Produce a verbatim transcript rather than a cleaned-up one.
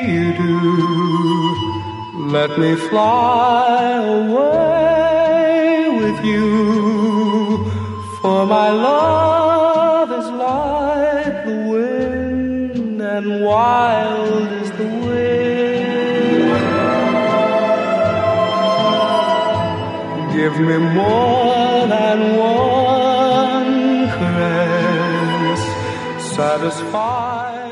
you do. Let me fly away with you, for my love is like the wind and wild as the wind. Give me more than one caress, satisfy